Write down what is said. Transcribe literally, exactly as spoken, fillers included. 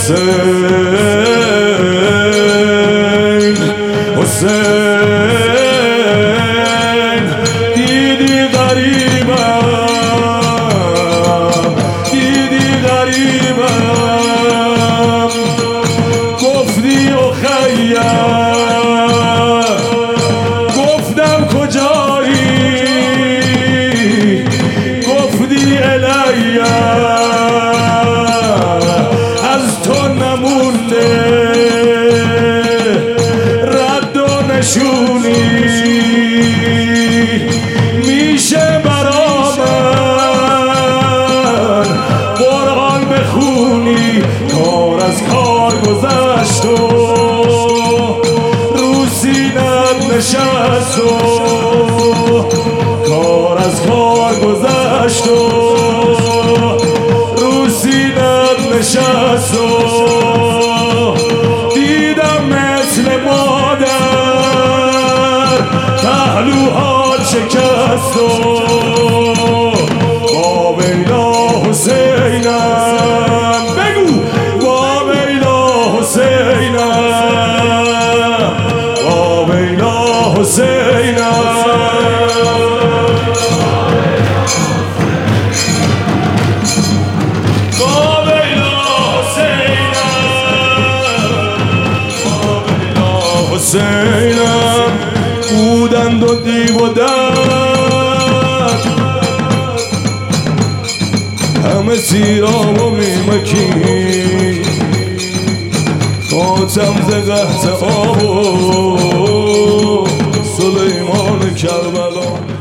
حسین حسین دیدی غریبم دیدی غریبم گفتی اخیم گفتم کجایی گفتی الیم از تو نمونده رد و نشونی میشه برا من قرآن بخونی کار از کار گذشت و رو سینت نشست و کار از کار گذشت و رو سینت نشست و دیدم مثل مادر پهلوها شکست و با ویلا حسینم بگو با ویلا حسینم با ویلا حسینم حسینم بودند و دیو و درد همه سیراب و میمکی خاتم ز قحط آب و سلیمان کربلا